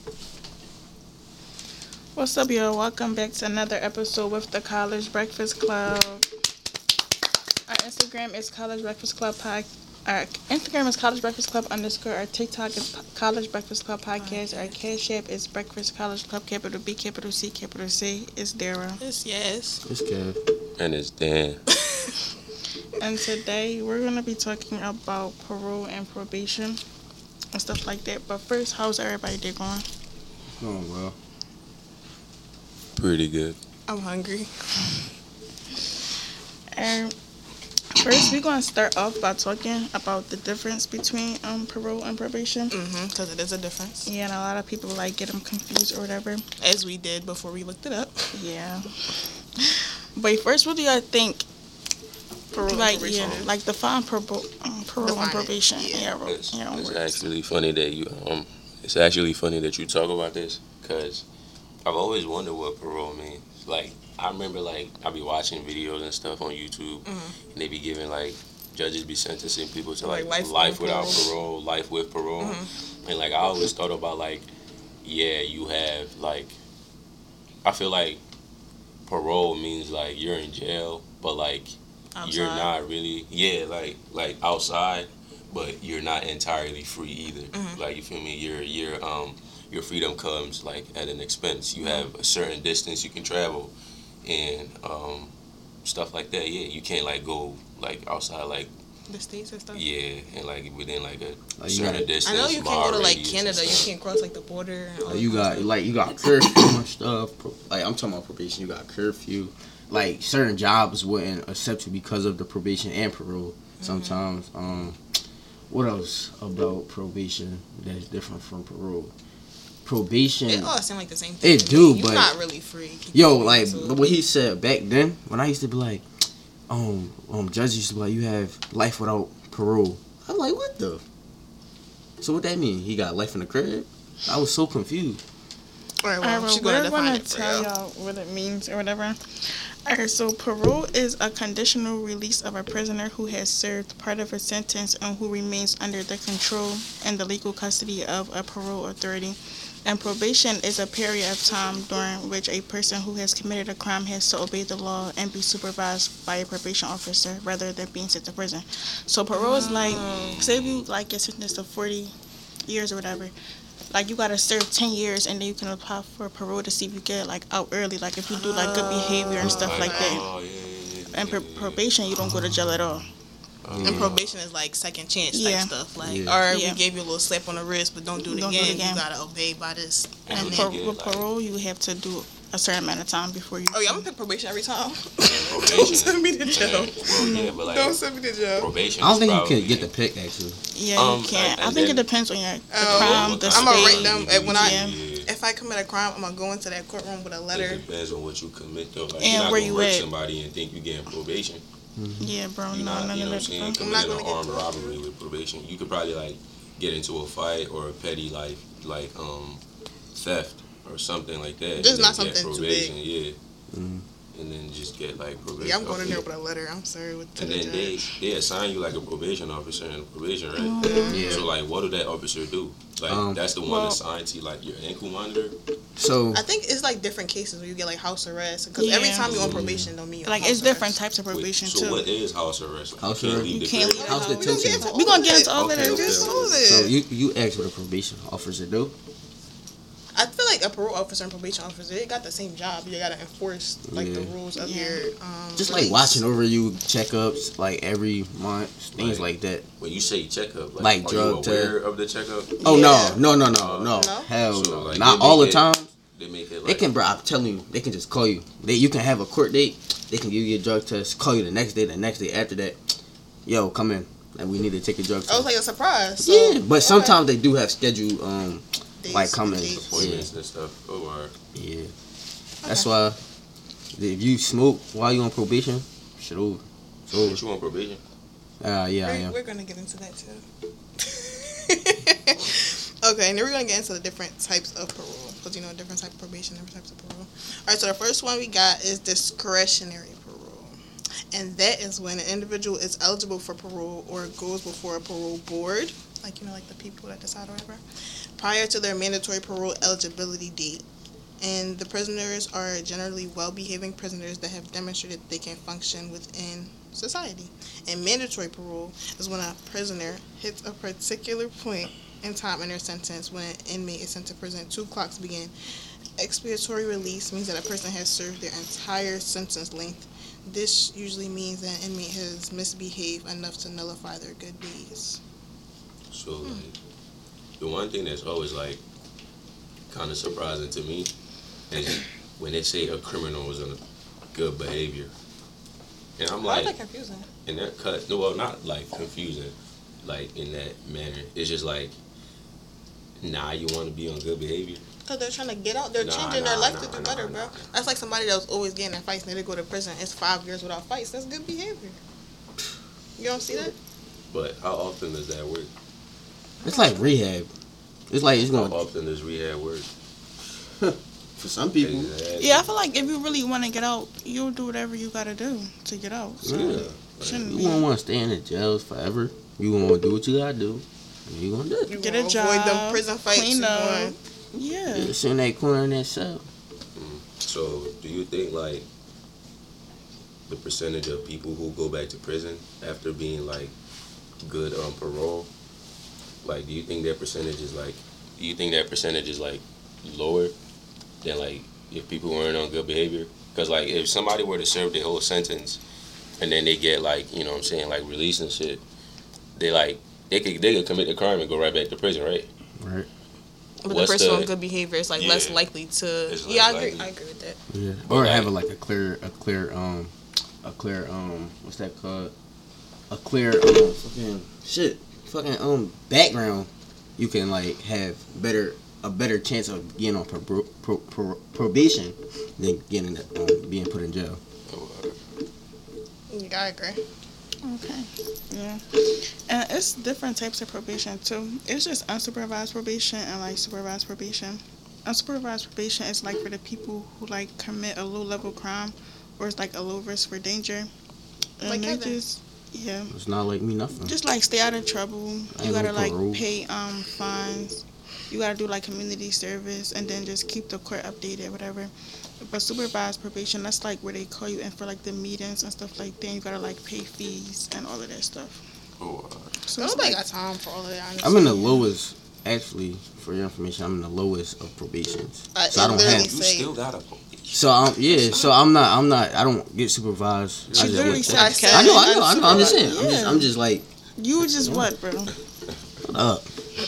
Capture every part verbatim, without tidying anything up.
What's up, y'all? Welcome back to another episode with the College Breakfast Club. Our Instagram is College Breakfast Club Pod. Our Instagram is College Breakfast Club underscore. Our TikTok is P- College Breakfast Club Podcast. Our Cash App is Breakfast College Club, capital B, capital C, capital C. It's Daryl. It's yes. It's Kev. And it's Dan. And today we're going to be talking about parole and probation and stuff like that. But first, how's everybody day going? Going well. Pretty good. I'm hungry. And first, we're going to start off by talking about the difference between um, parole and probation. Mm-hmm, because it is a difference. Yeah, and a lot of people like get them confused or whatever. As we did before we looked it up. Yeah. But first, what do y'all think? Parole like, and probation. yeah, like define parole, um, parole Define and it. probation. Yeah. Yeah, ro- It's, yeah, it's words. actually funny that you um. It's actually funny that you talk about this because I've always wondered what parole means. Like I remember, like I be watching videos and stuff on YouTube, Mm-hmm. and they be giving like judges be sentencing people to like, Like life life, on without parole. parole, life with parole, Mm-hmm. and like I always thought about like, yeah, you have like, I feel like parole means like you're in jail, but like you're Outside. not really, yeah, like like outside, but you're not entirely free either. Mhm. Like you feel me? Your your um your freedom comes like at an expense. You have a certain distance you can travel, and um stuff like that. Yeah, you can't like go like outside like The states and stuff. yeah, and like within like a Like, you certain gotta- distance. I know you can't mile go to like radius and Canada. You stuff. can't cross like the border. And all Like, you that got stuff. like you got curfew and stuff. Pro- Like I'm talking about probation. You got curfew. Like certain jobs wouldn't accept you because of the probation and parole. Sometimes. Um, what else about probation that's different from parole? Probation. It all seem like the same thing. It to do, me. but- You're not really free. Yo, like So- what he said back then, when I used to be like, um, um, judges used to be like, you have life without parole. I'm like, what the? So what that mean? He got life in the crib? I was so confused. All right, All well, right, she's well, gonna we're define going it to for tell you. y'all what it means or whatever. Alright, so parole is a conditional release of a prisoner who has served part of a sentence and who remains under the control and the legal custody of a parole authority. And probation is a period of time during which a person who has committed a crime has to obey the law and be supervised by a probation officer rather than being sent to prison. So parole is like, say if you like get sentenced to forty years or whatever, like you gotta serve ten years and then you can apply for parole to see if you get like out early, like if you do like good behavior and stuff like that. Oh yeah, yeah, yeah. And pr- probation, you don't go to jail at all. And probation is like second chance Yeah. type stuff. Like, Yeah. or Yeah. we gave you a little slap on the wrist, but don't do it Don't do again. it again. You gotta obey by this. And And you par- get, with like- parole, you have to do a certain amount of time before you. Oh yeah, I'm gonna pick probation every time. Probation. Don't send me to jail. Well, yeah, but like Don't send me to jail. probation. I don't is think you probably- can get the pick actually. Yeah, Um, you can't. and- I and think then- it depends on your the Oh, crime, the I'm I'm gonna state. rate them at when I. Yeah. If I commit a crime, I'm gonna go into that courtroom with a letter. It depends on what you commit though. Like, And you're not where gonna you murder at. somebody and think you getting probation. Yeah, bro. You're No, not, none you of know what I'm that saying, stuff. I'm not committing an gonna armed get- robbery with probation. You could probably like get into a fight or a petty like like um theft or something like that. Just and not then get something too probation, big. yeah. Mhm. And then just get like probation. Yeah, I'm going in there okay. with a letter. I'm sorry with to And the then they judge. they assign you like a probation officer and probation, right? Mm-hmm. Yeah. So like, what do that officer do? Like Um, that's the one well- assigned to like your ankle monitor. So I think it's like different cases where you get like house arrest because Yeah. every time you're on probation don't mean you're Like on it's house different arrest. types of probation so too. what is house arrest? Like, House you can't arrest? leave You the can't crib? leave- house We gonna detention. get into We gonna get all into all of Okay, that. okay, Just okay. all of it. so you you asked what a probation officer do? I feel like a parole officer and probation officer, they got the same job. You gotta enforce like the Yeah. rules of Yeah. your um. Just like release. watching over you, checkups like every month, things Like- like that. When you say checkup, like, Like are drug you aware of the checkup? Oh Yeah. no, no, no, no, no, No? hell So, no, like, not they all the make it- time. They make it They like can, bro. I'm telling you, they can just call you. They you can have a court date. They can give you a drug test. Call you the next day. The next day after that, yo, come in. And we need to take a drug test. Oh, it's like a surprise. So, yeah, but okay. sometimes they do have scheduled um Dates, like coming. dates. appointments and stuff. Oh, all right. Yeah, that's why if you smoke while you on probation, shit over. It's over. But you on probation? Ah, yeah, I We're, am. we're gonna get into that too. Okay, and then we're gonna get into the different types of parole because you know different type of probation, different types of parole. All right, so the first one we got is discretionary parole, and that is when an individual is eligible for parole or goes before a parole board like, you know, like the people that decide or whatever, prior to their mandatory parole eligibility date. And the prisoners are generally well-behaving prisoners that have demonstrated they can function within society. And mandatory parole is when a prisoner hits a particular point in time in their sentence when an inmate is sent to prison. Two clocks begin. Expiatory release means that a person has served their entire sentence length. This usually means that an inmate has misbehaved enough to nullify their good deeds. So, like, the one thing that's always, like, kind of surprising to me is when they say a criminal was in good behavior. And I'm like, Why is that confusing? in that cut, no, well, not, like, confusing, like, in that manner. It's just like, nah, you want to be on good behavior? Because they're trying to get out. They're Nah, changing nah, their life nah, to do nah, better, nah, bro. nah. That's like somebody that was always getting in fights and they go to prison. It's five years without fights. That's good behavior. You don't see that? But how often does that work? It's like rehab. It's like it's How going often does rehab work? for some people. Exactly. Yeah, I feel like if you really want to get out, you'll do whatever you gotta do to get out. So Yeah. shouldn't You be. won't want to stay in the jails forever. You gonna want to do what you gotta do. And you gonna do it. You Get a gonna job, avoid them prison fights. clean you up. going- Yeah. Yeah, sit in that corner in that cell. So, do you think, like, the percentage of people who go back to prison after being, like, good on parole, like, do you think that percentage is, like, do you think that percentage is, like, lower than, like, if people weren't on good behavior? Because, like, if somebody were to serve their whole sentence and then they get, like, you know what I'm saying, like, released and shit, they, like, they could, they could commit the crime and go right back to prison, right? Right. But What's the person the- on good behavior is like Yeah. less likely to. It's Yeah, I less agree. likely. I agree with that. Yeah. But Or like- have a, like a clear, a clear, um, a clear, um, what's that called? A clear, um, fucking shit, fucking um background. You can like have better, a better chance of getting on pro, pro, pro, probation than getting um, being put in jail. Yeah, I agree. Okay. Yeah. And it's different types of probation too. It's just unsupervised probation and like supervised probation. Unsupervised probation is like for the people who like commit a low level crime or it's like a low risk for danger. And Like they Kevin. just yeah. It's not like me nothing. Just like stay out of trouble. You Ain't gotta no like parole. pay um fines. You gotta do like community service and then just keep the court updated, whatever. But supervised probation, that's like where they call you in for like the meetings and stuff like that. You gotta like pay fees and all of that stuff. Oh, So it's Nobody like, got time for all of that. Honestly. I'm in the lowest, actually, for your information, I'm in the lowest of probations. I- So I it don't literally have. you say- still got a So I'm yeah. So I'm not. I'm not. I don't get supervised. She I just literally went said there. Kevin. I know. I know. I know. I'm just saying. I'm Yeah. just. I'm just like you was just what, bro? shut up.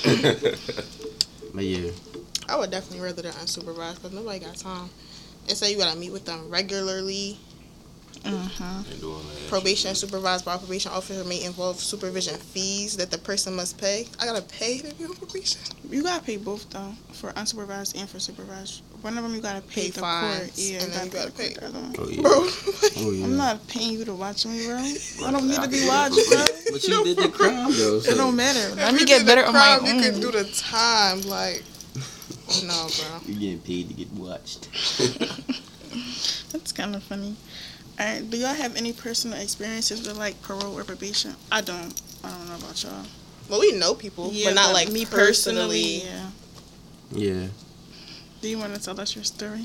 But yeah. I would definitely rather than unsupervised because nobody got time. They say you gotta meet with them regularly. Uh-huh. and doing that. Probation supervised by a probation officer may involve supervision fees that the person must pay. I gotta pay to be on probation. You gotta pay both though, for unsupervised and for supervised. One of them you gotta pay, Pay the fines, court, yeah, and then you gotta pay. the other one. Oh yeah. Bro, Oh yeah. I'm not paying you to watch me, bro. I don't need to be watched, bro. But you did the crime though. So. It don't matter. Let if me you get did better the on my crime, You own. could do the time, like, no, bro. You getting paid to get watched. That's kind of funny. All right, do y'all have any personal experiences with like parole or probation? I don't. I don't know about y'all. Well, we know people, but not like me personally. Yeah. Yeah. Do you want to tell us your story?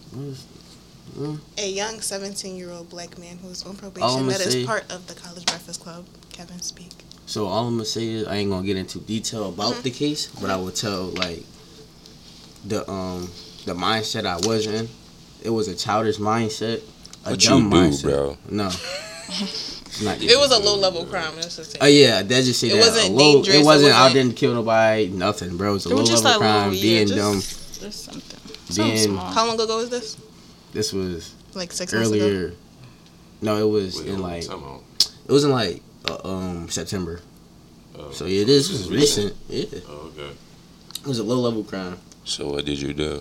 A young seventeen-year-old black man who's on All probation I'ma that is say- part of the College Breakfast Club. Kevin, speak. So all I'm gonna say is I ain't gonna get into detail about Mhm. the case, but I will tell like the um the mindset I was in. It was a childish mindset, a What dumb you do, mindset. bro? No, it's not. It was a low-level crime. That's the Oh thing. yeah, that just say It that. wasn't a low, dangerous, It it wasn't. I wasn't- didn't kill nobody. Nothing, bro. It was a It low was just level like crime. little, yeah, being dumb. just, just something. Something Being- small. How long ago was this? This was Like six months ago. earlier. No, it was Wait, in hold on, like time out. it was in like uh, um September. Oh, So yeah, this was recent. Yeah, it Oh, okay. was a low level crime. So what did you do?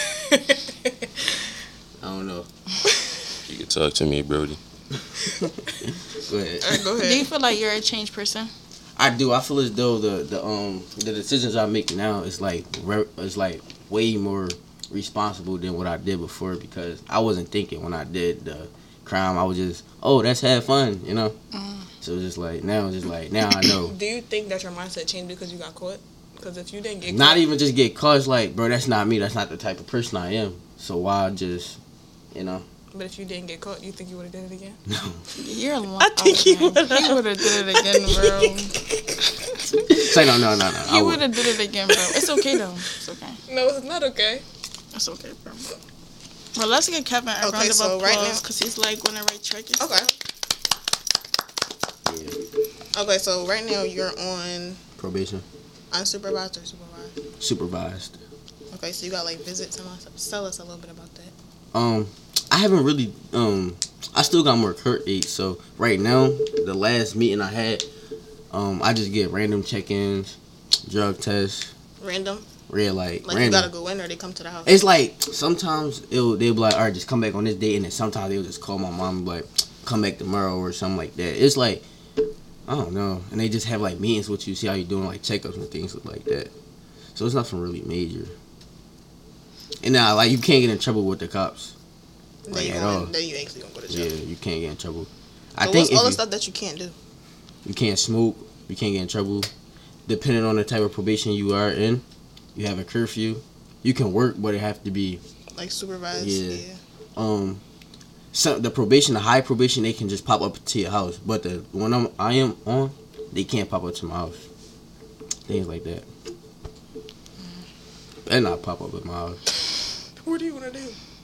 I don't know. You can talk to me, Brody. Go ahead. All right, go Do you ahead. feel like you're a changed person? I do. I feel as though the the um the decisions I make now is like re- is like way more responsible than what I did before because I wasn't thinking when I did the crime. I was just, oh, that's have fun, you know. Mm. So it's just like now, it's just like now I know. Do you think that your mindset changed because you got caught? Because if you didn't get Not caught, even just get caught. It's like, bro, that's not me. That's not the type of person I am. So why just, you know? but if you didn't get caught, you think you would have did it again? No. You're lying. I think he would would've. He would have did it again, bro. Say no, no, no, no. He would have did it again, bro. It's okay though. It's okay. No, it's not okay. It's okay, bro. Well, let's get Kevin a Okay, round of so applause right now- because he's like on the right track. and Okay. stuff. Yeah. Okay, so right now you're on Probation. unsupervised or supervised? Supervised. Okay, so you got like visits and all that. Tell us a little bit about that. Um, I haven't really. Um, I still got more court dates. So right now, the last meeting I had, um, I just get random check-ins, drug tests, Random? real like, Like random. you gotta go in or they come to the house? It's like sometimes it'll they'll be like, all right, just come back on this date, and then sometimes they'll just call my mom and be like, come back tomorrow or something like that. It's like, I don't know, and they just have like meetings with you, see how you're doing, like checkups and things like that. So it's nothing really major. And now, like, you can't get in trouble with the cops. Then Like, you at going- all. then you actually gonna go to Yeah, jail. you can't get in trouble. So I think what's if all the you, stuff that you can't do? you can't smoke, you can't get in trouble. Depending on the type of probation you are in, you have a curfew. You can work, but it have to be Like supervised? Yeah. Yeah. um. So the probation, the high probation, they can just pop up to your house. But the when I'm I am on, they can't pop up to my house. Things like that. Better not pop up at my house. What do you wanna do?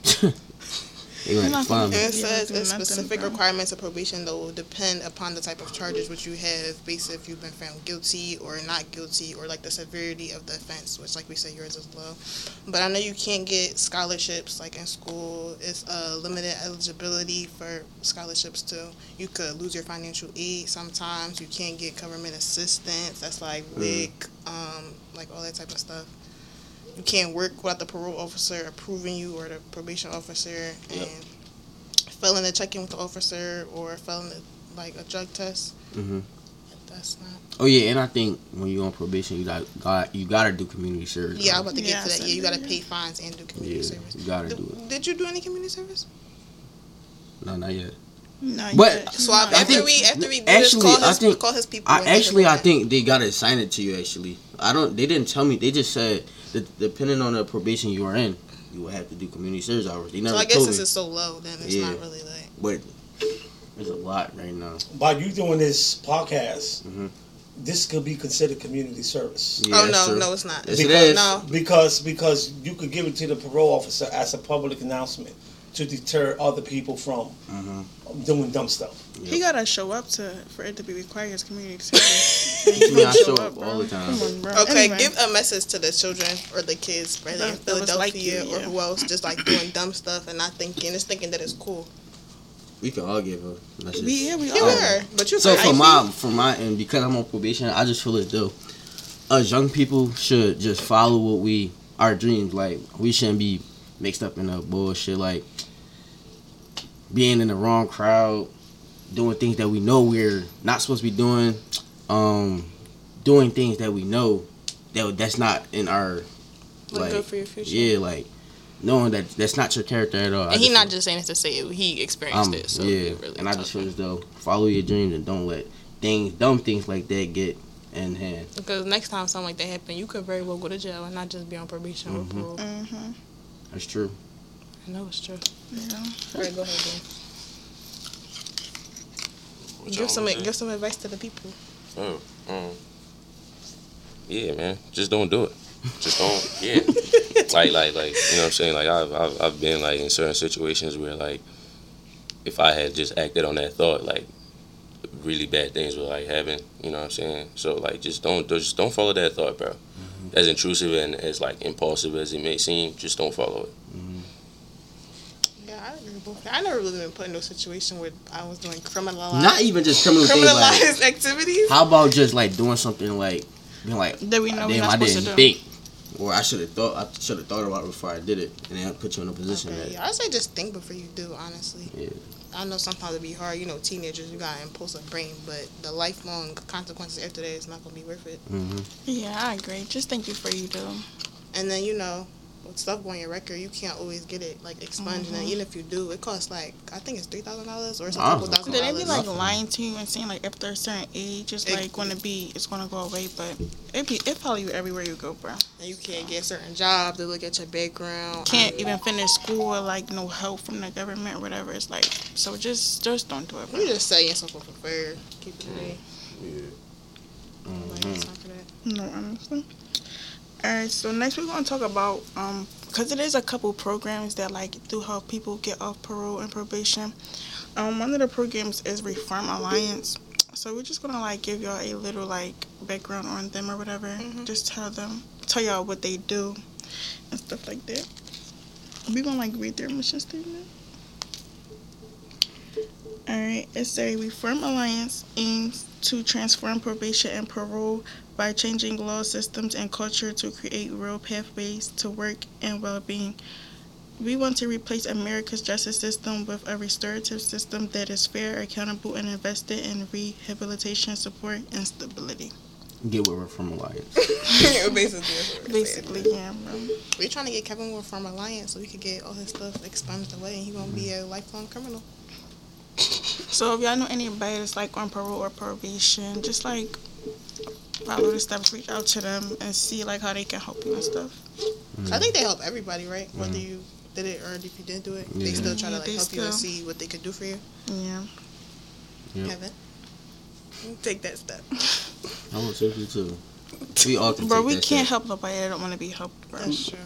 They gonna I'm not find And me. it Yeah, says do that nothing, specific bro. requirements of probation though will depend upon the type of charges which you have, based if you've been found guilty or not guilty, or like the severity of the offense, which like we said yours is low. But I know you can't get scholarships like in school. It's a limited eligibility for scholarships too. You could lose your financial aid sometimes. You can't get government assistance. That's like W I C, um, like all that type of stuff. You can't work without the parole officer approving you or the probation officer, Yep. and failing to check in with the officer or failing to, like a drug test. Mhm. That's not. Oh yeah, and I think when you're on probation, you got, got you gotta do community service. Yeah, I'm about to get Yeah, to that. so Yeah, you do gotta you. pay fines and do community Yeah, service. you gotta Did, do it. did you do any community service? No, not yet. No, you But- did. So I, No, after think- we after we do actually, this, call I his, think- call his people. I and let actually, them I know. think they gotta assign it to you. Actually, I don't. They didn't tell me. They just said that depending on the probation you are in, you will have to do community service hours. They never So I guess told since me. it's so low, then it's Yeah. not really like. But there's a lot right now. By you doing this podcast, Mhm. this could be considered community service. Yeah, oh that's no, true. no, it's not. Yes, it Because- is. No. Because because you could give it to the parole officer as a public announcement to deter other people from Mhm. doing dumb stuff. He gotta show up to for it to be required as community service. And you Me, I don't show up all bro. the time. Come on, bro. Okay, Anyway. give a message to the children or the kids, whether in That- that was like Philadelphia you, or yeah. who else, just like doing dumb stuff and not thinking, just thinking that it's cool. We can all give a message. We, yeah, we You are. are, but you. So I for think- my for my and because I'm on probation, I just feel as though us young people should just follow what we our dreams. Like we shouldn't be mixed up in the bullshit. Like being in the wrong crowd, doing things that we know we're not supposed to be doing, um, doing things that we know that that's not in our Like, like good for your future. yeah like knowing that that's not your character at all. I And he's just not feel- just saying it to say it. He experienced um, it. So yeah, he really and I just tough. feel as though follow your dreams and don't let things, dumb things like that get in hand. Because next time something like that happen, you could very well go to jail and not just be on probation or Mhm. parole. Mm-hmm. That's true. I know it's true. Yeah. All right, go ahead, Ben. What y'all Give some wanna say? give some advice to the people. Oh, um, yeah, man. Just don't do it. Just don't. Yeah. like, like, like. You know what I'm saying? Like, I've, I've, I've been like in certain situations where like, if I had just acted on that thought, like, really bad things would like happen. You know what I'm saying? So like, just don't, just don't follow that thought, bro. Mm-hmm. As intrusive and as like impulsive as it may seem, just don't follow it. Yeah, I agree with both. I never really been put in no situation where I was doing criminalized Not even just criminal things. Like, criminalized activities. how about just like doing something like being like, That we know we're damn, not I supposed didn't to do. think, or I should have thought, I should have thought about it before I did it, and then put you in a position Okay, that yeah, I say just think before you do. Honestly, yeah. I know sometimes it be hard. You know, teenagers, you got an impulsive brain, but the lifelong consequences after that is not gonna be worth it. Mm-hmm. Yeah, I agree. Just think before you do. And then you know, stuff on your record, you can't always get it like expunged. Mm-hmm. And even if you do, it costs like I think it's three thousand dollars or it's a Wow. couple thousand Did they dollars. be like lying to you and saying like after a certain age it's It- like gonna be it's gonna go away, but it be it follow you everywhere you go, bro. And you can't get certain jobs. They look at your background. Can't um, even finish school or like no help from the government or whatever. It's like so just just don't do it, bro. You just setting yourself up for fair. Keep it real. Yeah. Like, Mhm. it's time for that. No, honestly. Alright, so next we're gonna talk about um because it is a couple programs that like do help people get off parole and probation. Um, one of the programs is Reform Alliance. So we're just gonna like give y'all a little like background on them or whatever. Mhm. Just tell them, tell y'all what they do and stuff like that. We gonna like read their mission statement. Alright, it's a Reform Alliance aims to transform probation and parole by changing law systems and culture to create real pathways to work and well-being. We want to replace America's justice system with a restorative system that is fair, accountable, and invested in rehabilitation, support, and stability. Get with Reform Alliance. Basically, that's what we're saying. Basically, yeah, bro. We're trying to get Kevin with Farm Alliance so we could get all his stuff expunged away and he won't be a lifelong criminal. So if y'all know anybody that's like on parole or probation, just like follow the steps, reach out to them and see like how they can help you and stuff. I think they help everybody, right? Whether you did it or if you didn't do it, they Yeah. still try to Yeah, like they help you and still- see what they could do for you. Yeah. Yep. Kevin, you take that step. I want to too. We all can Bro, take we that can't step. help nobody that don't want to be helped, bro. That's true.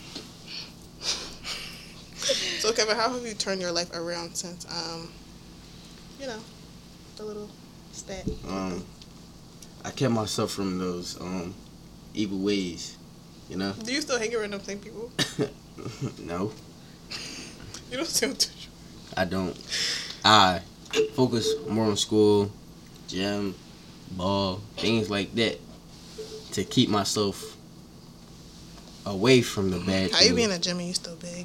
So Kevin, how have you turned your life around since um, you know, the little stat? Um, I kept myself from those um evil ways, you know. Do you still hang around them same people? No, You don't seem too sure. I don't. I focus more on school, gym, ball, things like that, to keep myself away from the bad How you things. be in a gym and you still big?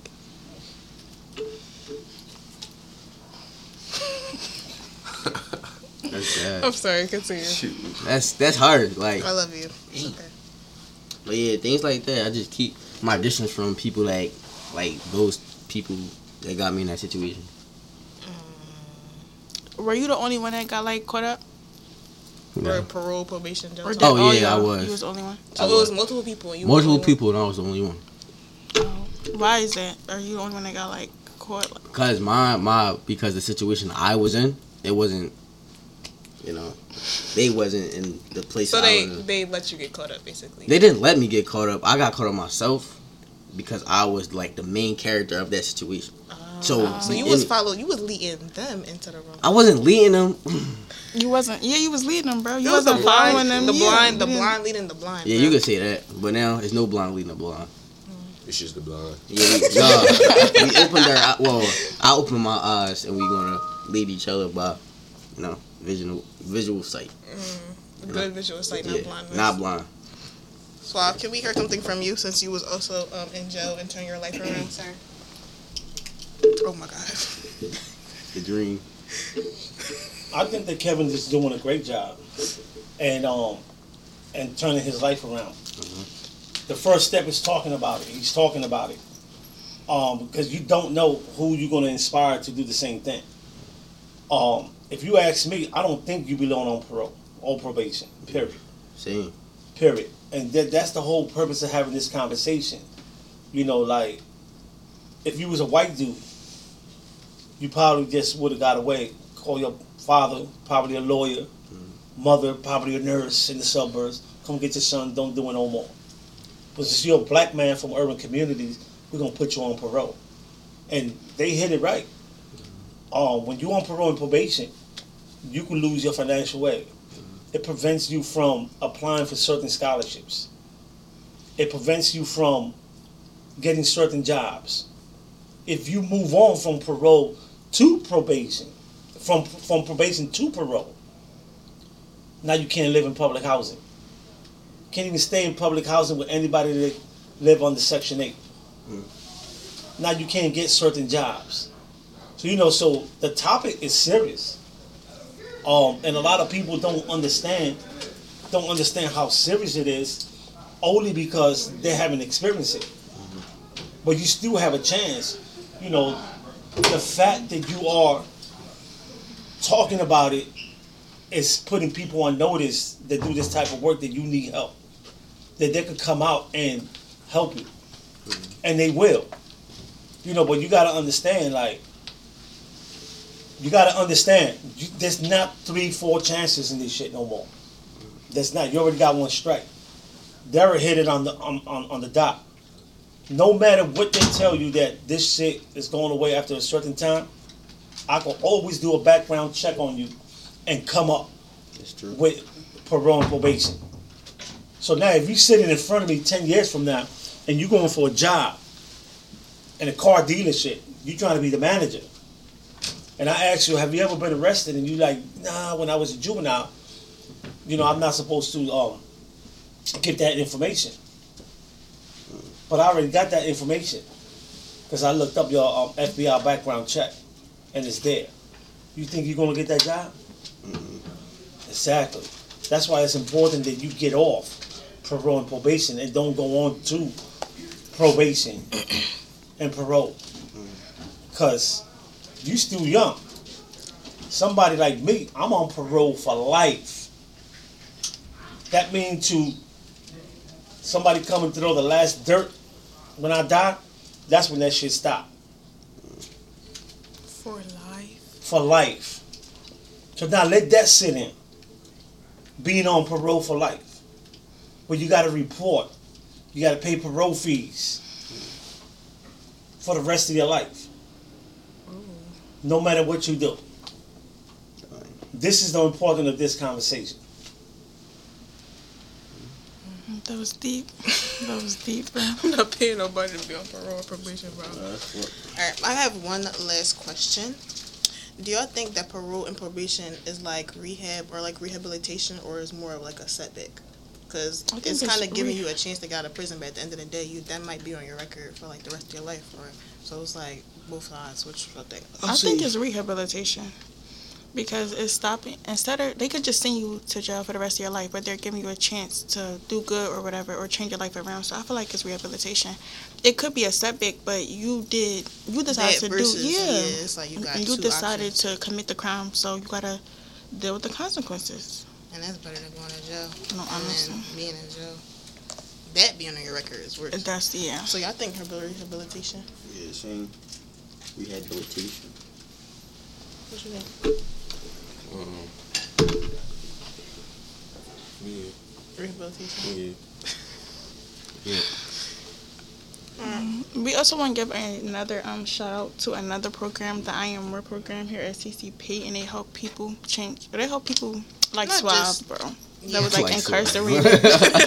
That's bad. I'm sorry, continue. That's that's hard. Like, I love you. It's okay. but yeah, things like that. I just keep my distance from people like like those people that got me in that situation. Were you the only one that got like caught up? You Or know? parole, probation, jail Or time. did Oh, all yeah, I y'all- was. You was the only one. So I it was was. multiple people. And you were Multiple the only people, and I was the only one. Oh. Why is that? Are you the only one that got like caught? Like, Cause my my because the situation I was in, it wasn't, you know, they wasn't in the place. So I they was in. they let you get caught up basically. They didn't let me get caught up. I got caught up myself because I was like the main character of that situation. So, Oh. So you in- was follow you was leading them into the room. I wasn't leading them. you wasn't. Yeah, you was leading them, bro. You It was the wasn't following blind, them. the yeah, blind, the you didn't- blind leading the blind. Yeah, bro. you could say that, but now it's no blind leading the blind. It's just the blind. Yeah, we, nah, we opened our eye- well, I opened my eyes and we gonna lead each other by, you know, visual visual sight. Mm, good visual sight, not Yeah, blindness. not blind. Suave, can we hear something from you since you was also um, in jail and turn your life around, sir? Oh my God. The dream. I think that Kevin is doing a great job, and um, and turning his life around. The first step is talking about it. He's talking about it, um, because you don't know who you're going to inspire to do the same thing. Um, if you ask me, I don't think you belong on parole or probation. Period. Same. Period. And that that's the whole purpose of having this conversation. You know, like, if you was a white dude, you probably just would have got away. Call your father, probably a lawyer, mother, probably a nurse in the suburbs. Come get your son, don't do it no more. But since you're a black man from urban communities, we're going to put you on parole. And they hit it right. Um, when you're on parole and probation, you can lose your financial aid. It prevents you from applying for certain scholarships. It prevents you from getting certain jobs. If you move on from parole to probation, from from probation to parole, now you can't live in public housing. Can't even stay in public housing with anybody that live under Section eight. Mm. Now you can't get certain jobs. So, you know, so the topic is serious. Um, and a lot of people don't understand, don't understand how serious it is, only because they haven't experienced it. but you still have a chance. You know, the fact that you are talking about it is putting people on notice that do this type of work that you need help. That they could come out and help you. And they will. You know, but you gotta understand, like, you gotta understand, you, there's not three, four chances in this shit no more. There's not. You already got one strike. Derek hit it on the on, on, on the dot. No matter what they tell you that this shit is going away after a certain time, I can always do a background check on you and come up That's true. with parole and probation. So now if you're sitting in front of me ten years from now and you're going for a job in a car dealership, you're trying to be the manager. And I ask you, have you ever been arrested? And you like, nah, when I was a juvenile, you know, I'm not supposed to um, get that information. But I already got that information because I looked up your um, F B I background check and it's there. You think you're going to get that job? Mm-hmm. Exactly. That's why it's important that you get off parole and probation and don't go on to probation and parole. Because you still young. Somebody like me, I'm on parole for life. That means to somebody come and throw the last dirt when I die, that's when that shit stop. For life. For life. So now let that sit in. Being on parole for life. But you got to report. You got to pay parole fees for the rest of your life. No matter what you do. This is the importance of this conversation. That was deep. That was deep, bro. I'm not paying nobody to be on parole or probation, bro. Alright, I have one last question. Do y'all think that parole and probation is like rehab or like rehabilitation, or is more of like a setback? Because I think it's it's kind of giving re- you a chance to get out of prison, but at the end of the day, you that might be on your record for like the rest of your life. Or so it's like both sides. Which I think. I think it's rehabilitation. Because it's stopping, instead of, they could just send you to jail for the rest of your life, but they're giving you a chance to do good or whatever, or change your life around. So I feel like it's rehabilitation. It could be a setback, but you did, you decided That to versus, do, yeah. yeah, it's like you got and you two decided options. to commit the crime, so you gotta deal with the consequences. And that's better than going to jail. No, And honestly. then being in jail. That being on your record is worse. That's, yeah. So y'all think rehabilitation? Yeah, same. Rehabilitation. What you think? Um, yeah, Rehabilitation. yeah. Um, we also want to give another um shout out to another program, the I Am More program here at C C P, and they help people change. They help people like Not Swab, just- bro. Yeah. That was like Like incarcerated.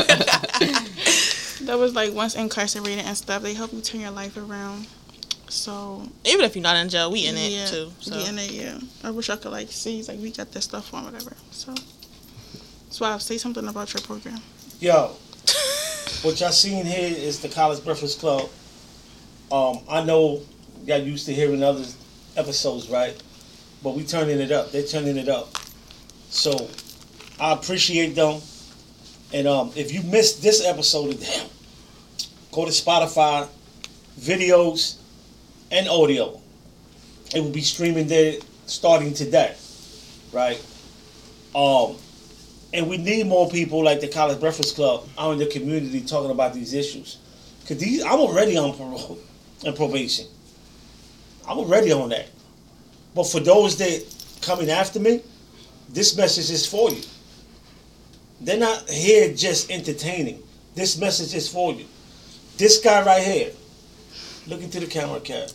That was like once incarcerated and stuff. They help you turn your life around. So Even if you're not in jail, we in it yeah, too. So we in it, yeah. I wish I could like see like we got this stuff on whatever. So Swab, say something about your program. Yo, what y'all seen here is the College Breakfast Club. Um, I know y'all used to hearing other episodes, right? But we turning it up. They're turning it up. So I appreciate them. And um, if you missed this episode of them, go to Spotify, videos, and audio. It will be streaming there starting today, right? Um, and we need more people like the College Breakfast Club out in the community talking about these issues. Cause these, I'm already on parole and probation. I'm already on that. But for those that coming after me, this message is for you. They're not here just entertaining. This message is for you. This guy right here, look into the camera, Cat.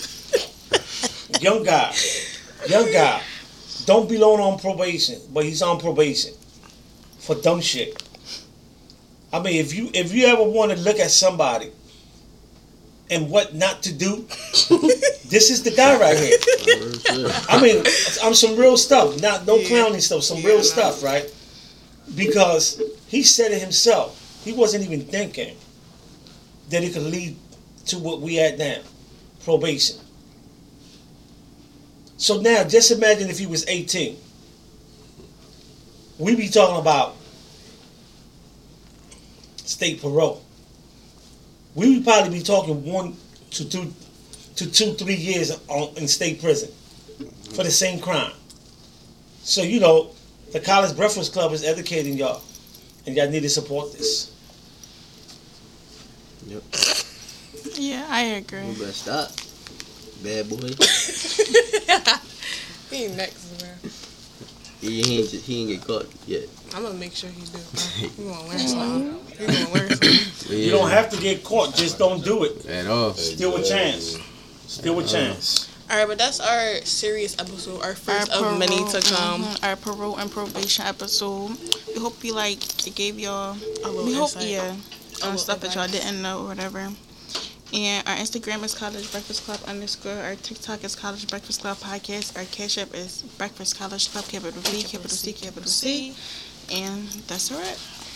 Young guy, young guy, don't belong on probation, but he's on probation for dumb shit. I mean, if you if you ever want to look at somebody and what not to do, this is the guy right here. I mean, I'm some real stuff, not no clowning stuff, some real stuff, right? Because he said it himself. He wasn't even thinking that it could lead to what we at now, probation. So now, just imagine if he was eighteen. We be talking about state parole. We would probably be talking one to two to two three years on, in state prison for the same crime. So you know, the College Breakfast Club is educating y'all, and y'all need to support this. Yep. Yeah, I agree. You better stop, bad boy. He next, man. He ain't he ain't get caught yet. I'm gonna make sure he do. He gonna learn something. He gonna learn something. You don't have to get caught, just don't do it. At all. Still a chance. Still a chance. All right, but that's our serious episode, our first Our of many to come. mhm, our parole and probation episode. We hope you like it gave y'all. A little We hope insight. yeah, A um, little stuff that y'all advice. didn't know or whatever. And our Instagram is College Breakfast Club underscore. Our TikTok is College Breakfast Club Podcast. Our Cash App is Breakfast College Club, capital B, capital C, capital C. And that's all right.